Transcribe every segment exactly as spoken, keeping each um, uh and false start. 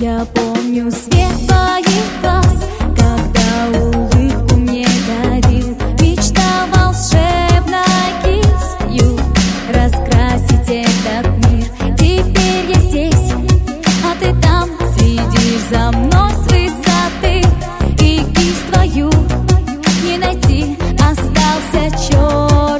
Я помню свет твоих глаз, когда улыбку мне дарил. Мечта волшебной кистью раскрасить этот мир. Теперь я здесь, а ты там, следишь за мной с высоты. И кисть твою не найти, остался черно-белый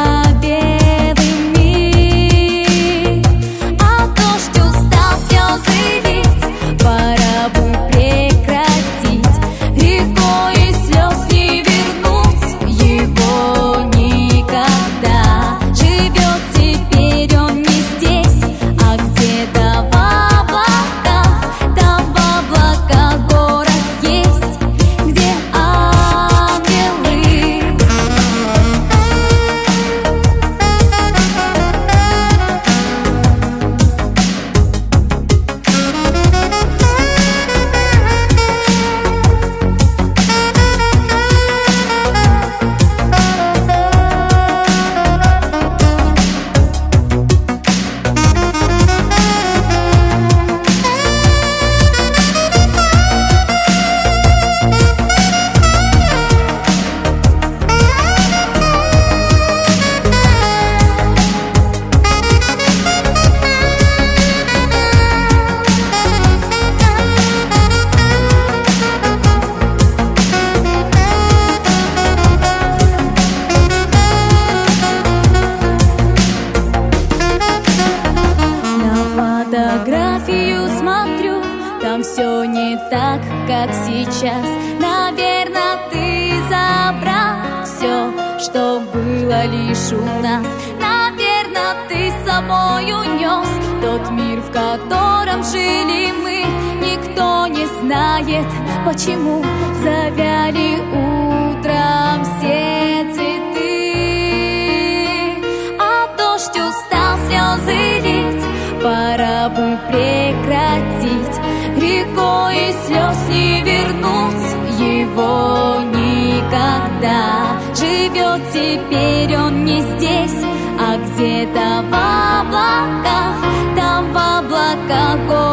мир. А дождь устал слезы лить, пора бы прекратить. Рекой слез не вернуть его никогда. Живет теперь он не здесь, а где-то в облаках. Там в облаках город есть, где ангелы. Фотографию смотрю, там все не так, как сейчас. Наверное, ты забрал все, что было лишь у нас. Наверное, ты с собой унес тот мир, в котором жили мы. Никто не знает, почему завяли утром все цветы. А дождь устал слезы лить, пора бы прекратить. Рекой слез не вернуть его никогда. Живет теперь он не здесь, а где-то в облаках. Там в облаках город